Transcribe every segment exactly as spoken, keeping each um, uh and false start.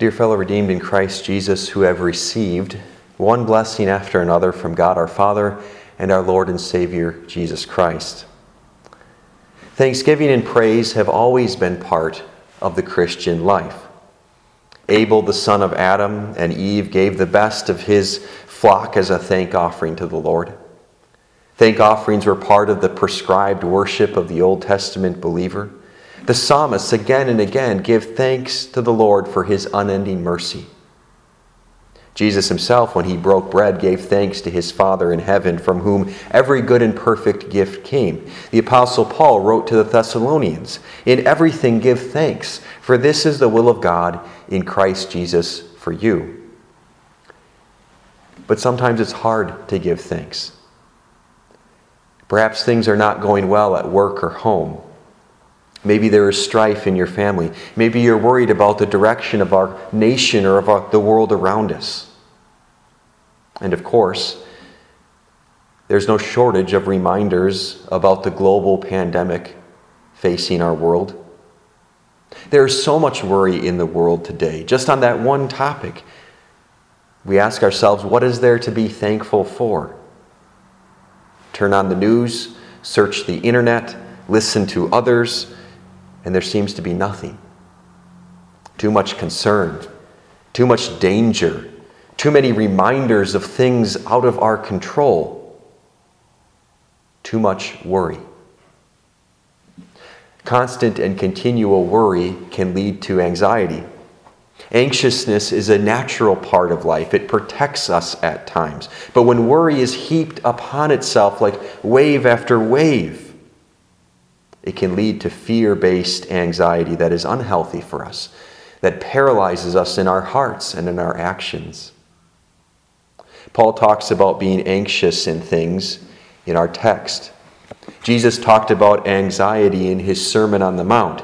Dear fellow redeemed in Christ Jesus who have received one blessing after another from God our Father and our Lord and Savior Jesus Christ. Thanksgiving and praise have always been part of the Christian life. Abel, the son of Adam and Eve, gave the best of his flock as a thank offering to the Lord. Thank offerings were part of the prescribed worship of the Old Testament believer. The psalmists again and again give thanks to the Lord for his unending mercy. Jesus himself, when he broke bread, gave thanks to his Father in heaven, from whom every good and perfect gift came. The Apostle Paul wrote to the Thessalonians, "In everything give thanks, for this is the will of God in Christ Jesus for you." But sometimes it's hard to give thanks. Perhaps things are not going well at work or home. Maybe there is strife in your family. Maybe you're worried about the direction of our nation or of our, the world around us. And of course, there's no shortage of reminders about the global pandemic facing our world. There's so much worry in the world today. Just on that one topic, we ask ourselves, what is there to be thankful for? Turn on the news, search the internet, listen to others, and there seems to be nothing. Too much concern, too much danger, too many reminders of things out of our control, too much worry. Constant and continual worry can lead to anxiety. Anxiousness is a natural part of life. It protects us at times. But when worry is heaped upon itself like wave after wave, it can lead to fear-based anxiety that is unhealthy for us, that paralyzes us in our hearts and in our actions. Paul talks about being anxious in things in our text. Jesus talked about anxiety in his Sermon on the Mount.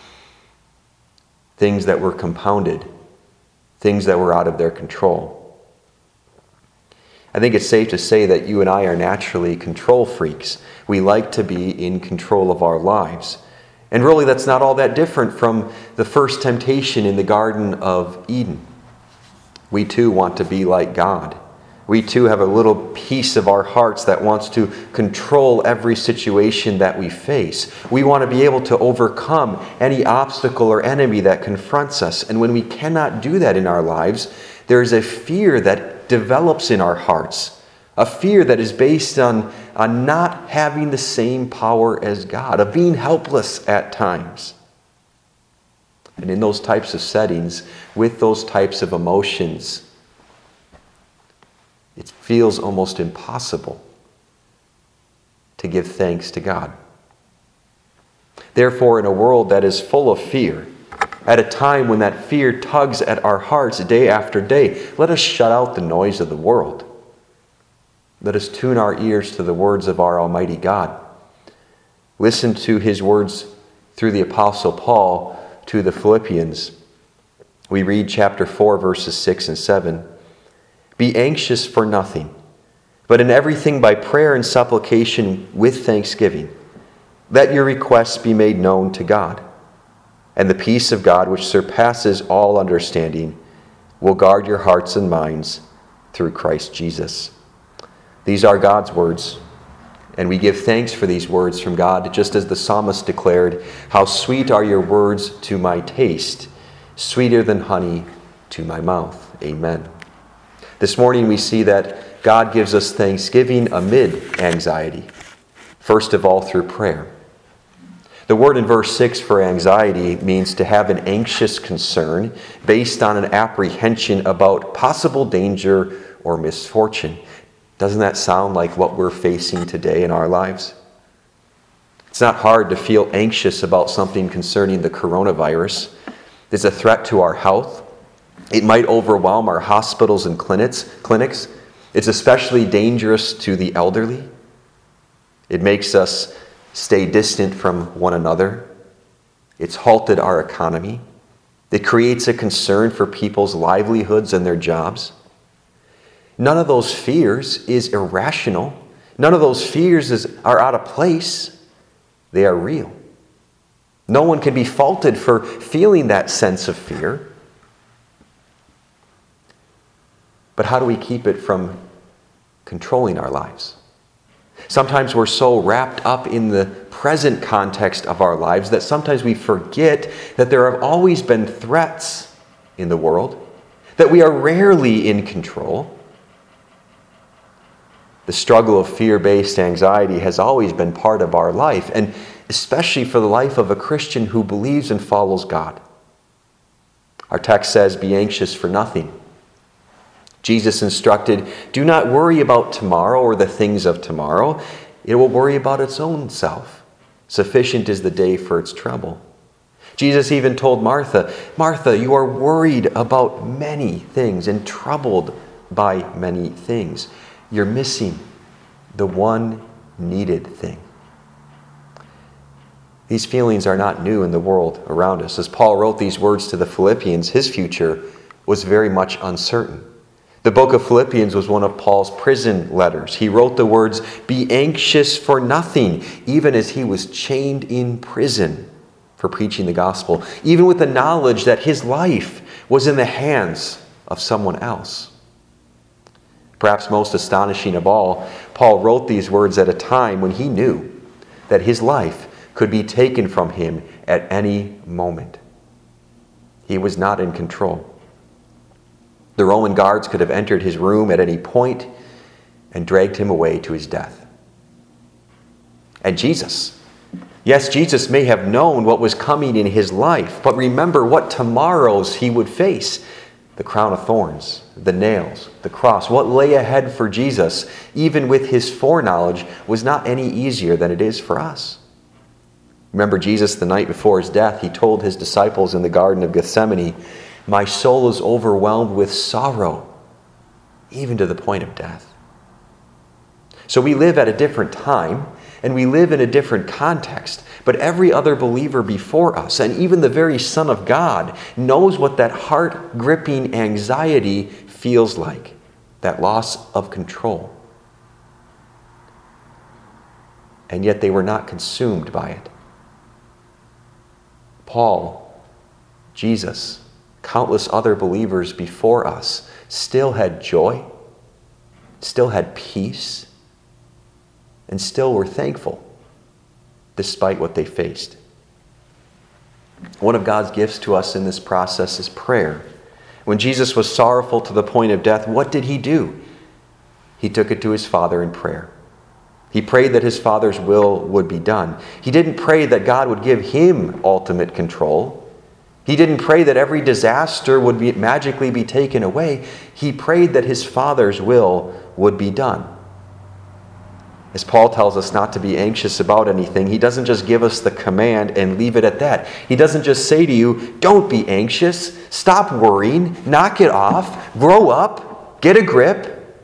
Things that were compounded, things that were out of their control. I think it's safe to say that you and I are naturally control freaks. We like to be in control of our lives. And really, that's not all that different from the first temptation in the Garden of Eden. We too want to be like God. We too have a little piece of our hearts that wants to control every situation that we face. We want to be able to overcome any obstacle or enemy that confronts us. And when we cannot do that in our lives, there is a fear that develops in our hearts. A fear that is based on, on not having the same power as God, of being helpless at times. And in those types of settings, with those types of emotions, it feels almost impossible to give thanks to God. Therefore, in a world that is full of fear, at a time when that fear tugs at our hearts day after day, let us shut out the noise of the world. Let us tune our ears to the words of our Almighty God. Listen to his words through the Apostle Paul to the Philippians. We read chapter four, verses six and seven. Be anxious for nothing, but in everything by prayer and supplication with thanksgiving, let your requests be made known to God. And the peace of God, which surpasses all understanding, will guard your hearts and minds through Christ Jesus. These are God's words, and we give thanks for these words from God, just as the psalmist declared, "How sweet are your words to my taste, sweeter than honey to my mouth." Amen. This morning we see that God gives us thanksgiving amid anxiety, first of all through prayer. The word in verse six for anxiety means to have an anxious concern based on an apprehension about possible danger or misfortune. Doesn't that sound like what we're facing today in our lives? It's not hard to feel anxious about something concerning the coronavirus. It's a threat to our health. It might overwhelm our hospitals and clinics. clinics. It's especially dangerous to the elderly. It makes us stay distant from one another. It's halted our economy. It creates a concern for people's livelihoods and their jobs. None of those fears is irrational. None of those fears is, are out of place. They are real. No one can be faulted for feeling that sense of fear. But how do we keep it from controlling our lives? Sometimes we're so wrapped up in the present context of our lives that sometimes we forget that there have always been threats in the world, that we are rarely in control. The struggle of fear-based anxiety has always been part of our life, and especially for the life of a Christian who believes and follows God. Our text says, "Be anxious for nothing." Jesus instructed, "Do not worry about tomorrow or the things of tomorrow. It will worry about its own self. Sufficient is the day for its trouble." Jesus even told Martha, "Martha, you are worried about many things and troubled by many things. You're missing the one needed thing." These feelings are not new in the world around us. As Paul wrote these words to the Philippians, his future was very much uncertain. The book of Philippians was one of Paul's prison letters. He wrote the words, "Be anxious for nothing," even as he was chained in prison for preaching the gospel, even with the knowledge that his life was in the hands of someone else. Perhaps most astonishing of all, Paul wrote these words at a time when he knew that his life could be taken from him at any moment. He was not in control. The Roman guards could have entered his room at any point and dragged him away to his death. And Jesus, yes, Jesus may have known what was coming in his life, but remember what tomorrows he would face. The crown of thorns, the nails, the cross. What lay ahead for Jesus, even with his foreknowledge, was not any easier than it is for us. Remember Jesus, the night before his death, he told his disciples in the Garden of Gethsemane, "My soul is overwhelmed with sorrow, even to the point of death." So we live at a different time, and we live in a different context. But every other believer before us, and even the very Son of God, knows what that heart-gripping anxiety feels like, that loss of control. And yet they were not consumed by it. Paul, Jesus, countless other believers before us still had joy, still had peace, and still were thankful despite what they faced. One of God's gifts to us in this process is prayer. When Jesus was sorrowful to the point of death, what did he do? He took it to his Father in prayer. He prayed that his Father's will would be done. He didn't pray that God would give him ultimate control. He didn't pray that every disaster would be, magically be taken away. He prayed that his Father's will would be done. As Paul tells us not to be anxious about anything, he doesn't just give us the command and leave it at that. He doesn't just say to you, "Don't be anxious, stop worrying, knock it off, grow up, get a grip."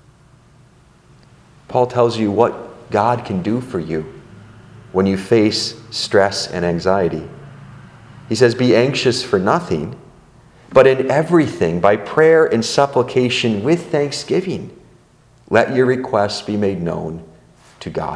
Paul tells you what God can do for you when you face stress and anxiety. He says, "Be anxious for nothing, but in everything, by prayer and supplication with thanksgiving, let your requests be made known to God."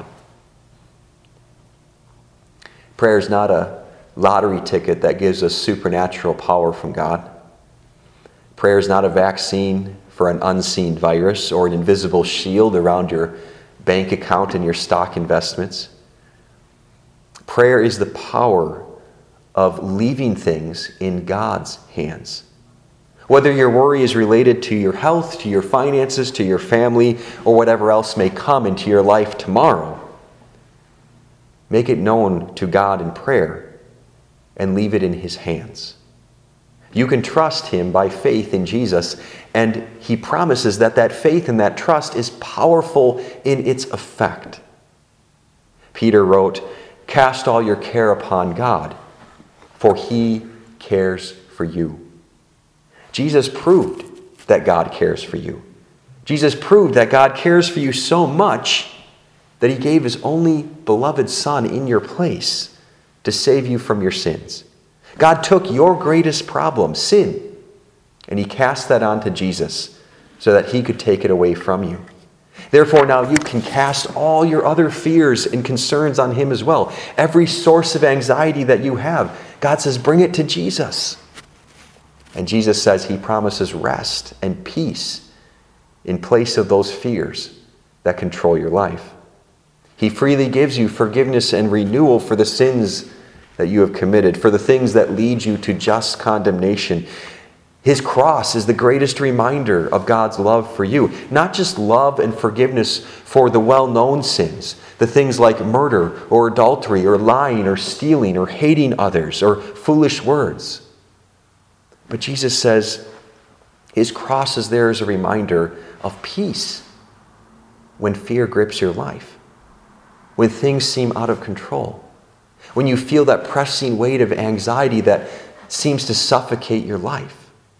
Prayer is not a lottery ticket that gives us supernatural power from God. Prayer is not a vaccine for an unseen virus or an invisible shield around your bank account and your stock investments. Prayer is the power of leaving things in God's hands. Whether your worry is related to your health, to your finances, to your family, or whatever else may come into your life tomorrow, make it known to God in prayer and leave it in his hands. You can trust him by faith in Jesus, and he promises that that faith and that trust is powerful in its effect. Peter wrote, "Cast all your care upon God, for he cares for you." Jesus proved that God cares for you. Jesus proved that God cares for you so much that he gave his only beloved Son in your place to save you from your sins. God took your greatest problem, sin, and he cast that onto Jesus so that he could take it away from you. Therefore, now you can cast all your other fears and concerns on him as well. Every source of anxiety that you have, God says, bring it to Jesus. And Jesus says he promises rest and peace in place of those fears that control your life. He freely gives you forgiveness and renewal for the sins that you have committed, for the things that lead you to just condemnation. His cross is the greatest reminder of God's love for you. Not just love and forgiveness for the well-known sins, the things like murder or adultery or lying or stealing or hating others or foolish words. But Jesus says his cross is there as a reminder of peace when fear grips your life, when things seem out of control, when you feel that pressing weight of anxiety that seems to suffocate your life.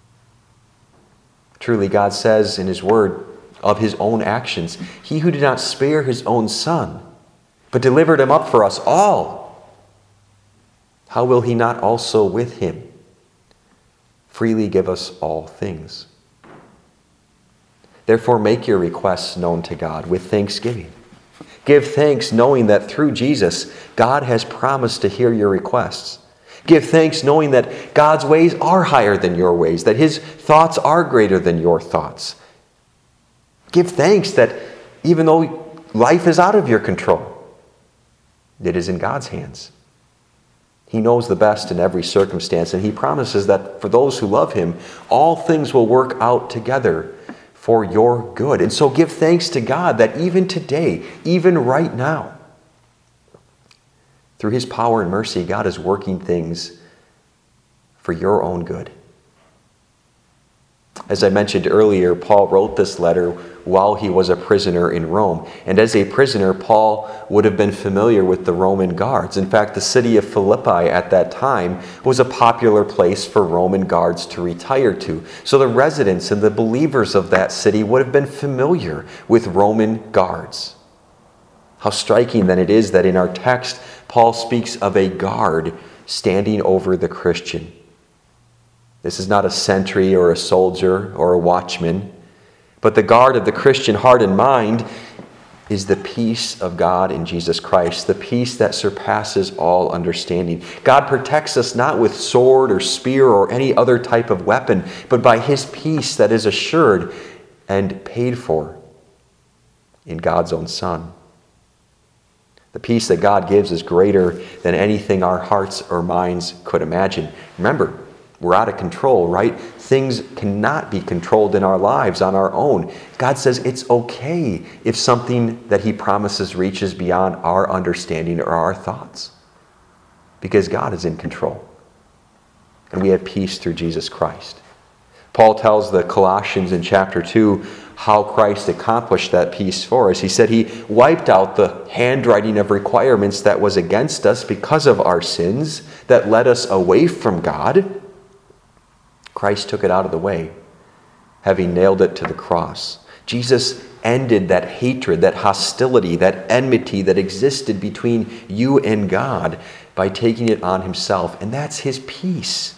Truly, God says in his word of his own actions, he who did not spare his own son, but delivered him up for us all, how will he not also with him freely give us all things? Therefore, make your requests known to God with thanksgiving. Give thanks knowing that through Jesus, God has promised to hear your requests. Give thanks knowing that God's ways are higher than your ways, that his thoughts are greater than your thoughts. Give thanks that even though life is out of your control, it is in God's hands. He knows the best in every circumstance, and he promises that for those who love him, all things will work out together for your good. And so give thanks to God that even today, even right now, through his power and mercy, God is working things for your own good. As I mentioned earlier, Paul wrote this letter while he was a prisoner in Rome. And as a prisoner, Paul would have been familiar with the Roman guards. In fact, the city of Philippi at that time was a popular place for Roman guards to retire to. So the residents and the believers of that city would have been familiar with Roman guards. How striking then it is that in our text, Paul speaks of a guard standing over the Christian. This is not a sentry or a soldier or a watchman, but the guard of the Christian heart and mind is the peace of God in Jesus Christ, the peace that surpasses all understanding. God protects us not with sword or spear or any other type of weapon, but by his peace that is assured and paid for in God's own Son. The peace that God gives is greater than anything our hearts or minds could imagine. Remember, we're out of control, right? Things cannot be controlled in our lives on our own. God says it's okay if something that he promises reaches beyond our understanding or our thoughts, because God is in control. And we have peace through Jesus Christ. Paul tells the Colossians in chapter two how Christ accomplished that peace for us. He said he wiped out the handwriting of requirements that was against us because of our sins that led us away from God. Christ took it out of the way, having nailed it to the cross. Jesus ended that hatred, that hostility, that enmity that existed between you and God by taking it on himself. And that's his peace.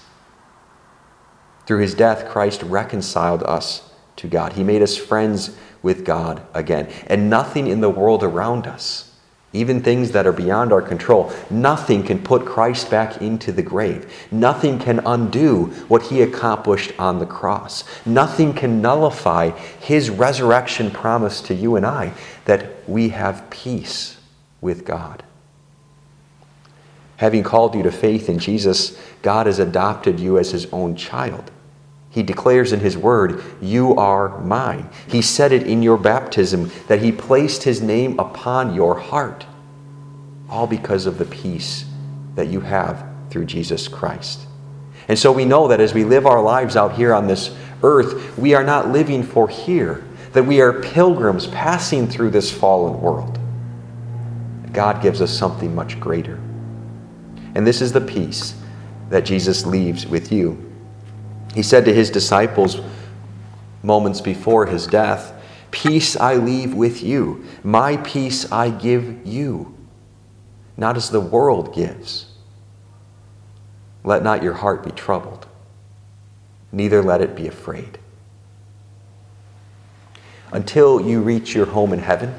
Through his death, Christ reconciled us to God. He made us friends with God again. And nothing in the world around us, even things that are beyond our control, nothing can put Christ back into the grave. Nothing can undo what he accomplished on the cross. Nothing can nullify his resurrection promise to you and I that we have peace with God. Having called you to faith in Jesus, God has adopted you as his own child. He declares in his word, "You are mine." He said it in your baptism that he placed his name upon your heart, all because of the peace that you have through Jesus Christ. And so we know that as we live our lives out here on this earth, we are not living for here, that we are pilgrims passing through this fallen world. God gives us something much greater. And this is the peace that Jesus leaves with you. He said to his disciples moments before his death, "Peace I leave with you, my peace I give you, not as the world gives. Let not your heart be troubled, neither let it be afraid." Until you reach your home in heaven,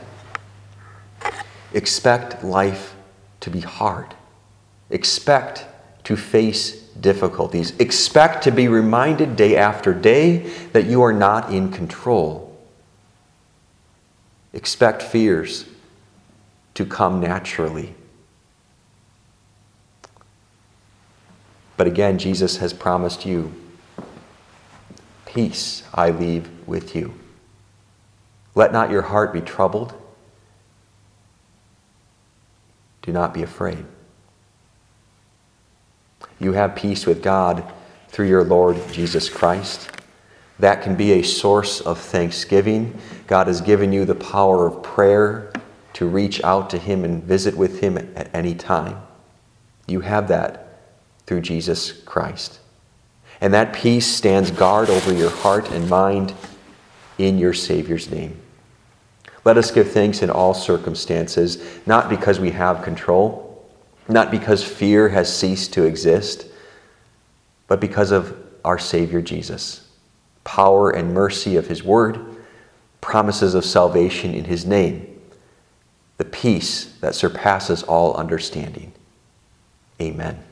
expect life to be hard. Expect to face difficulties. Expect to be reminded day after day that you are not in control. Expect fears to come naturally. But again, Jesus has promised you, peace I leave with you. Let not your heart be troubled. Do not be afraid. You have peace with God through your Lord Jesus Christ. That can be a source of thanksgiving. God has given you the power of prayer to reach out to him and visit with him at any time. You have that through Jesus Christ. And that peace stands guard over your heart and mind in your Savior's name. Let us give thanks in all circumstances, not because we have control, not because fear has ceased to exist, but because of our Savior Jesus. Power and mercy of his word, promises of salvation in his name, the peace that surpasses all understanding. Amen.